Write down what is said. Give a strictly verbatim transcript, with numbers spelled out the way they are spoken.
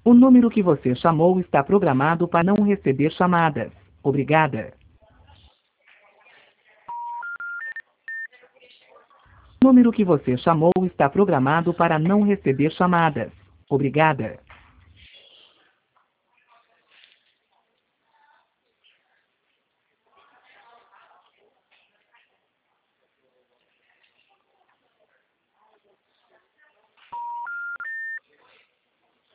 O número que você chamou está programado para não receber chamadas. Obrigada. O número que você chamou está programado para não receber chamadas. Obrigada.